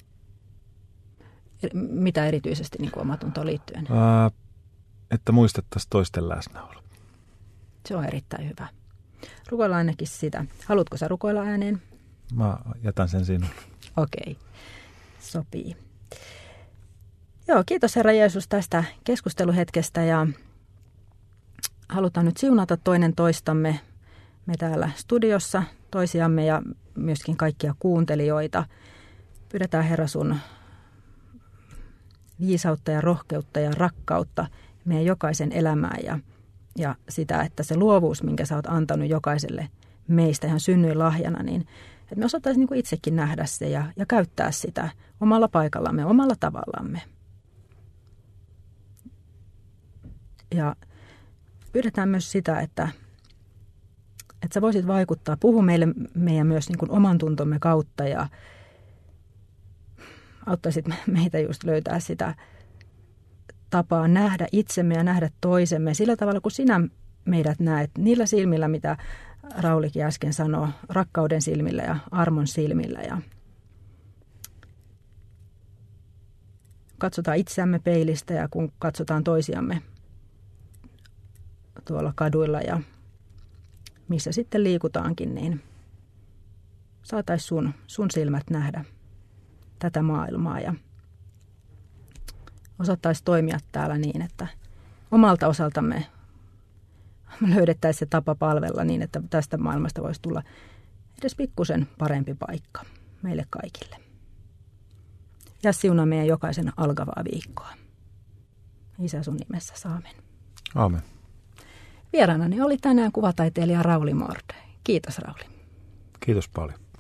Mitä erityisesti niin kuin omatuntoon liittyen? Ää, että muistettaisiin toisten läsnäolo. Se on erittäin hyvä. Rukoillaan ainakin sitä. Haluatko sä rukoilla ääneen? Mä jätän sen sinulle. Okei, sopii. Joo, kiitos Herra Jeesus tästä keskusteluhetkestä ja halutaan nyt siunata toinen toistamme, me täällä studiossa toisiamme ja myöskin kaikkia kuuntelijoita. Pyydetään Herra sun viisautta ja rohkeutta ja rakkautta meidän jokaisen elämään ja, ja sitä, että se luovuus, minkä sä oot antanut jokaiselle meistä ihan synnyin lahjana, niin että me osattaisiin niin kuin itsekin nähdä se ja, ja käyttää sitä omalla paikallamme, omalla tavallamme. Ja pyydetään myös sitä, että, että sä voisit vaikuttaa, puhu meille meidän myös niin kuin oman tuntomme kautta ja auttaisit meitä just löytää sitä tapaa nähdä itsemme ja nähdä toisemme sillä tavalla, kun sinä meidät näet, niillä silmillä, mitä Raulikin äsken sanoi, rakkauden silmillä ja armon silmillä. Ja katsotaan itseämme peilistä ja kun katsotaan toisiamme tuolla kaduilla ja missä sitten liikutaankin, niin saataisiin sun, sun silmät nähdä tätä maailmaa ja osattaisiin toimia täällä niin, että omalta osaltamme löydettäisiin se tapa palvella niin, että tästä maailmasta voisi tulla edes pikkusen parempi paikka meille kaikille. Ja siunaa meidän jokaisen alkavaa viikkoa. Isä sun nimessä, aamen. Aamen. Vieraanani oli tänään kuvataiteilija Rauli Mord. Kiitos Rauli. Kiitos paljon.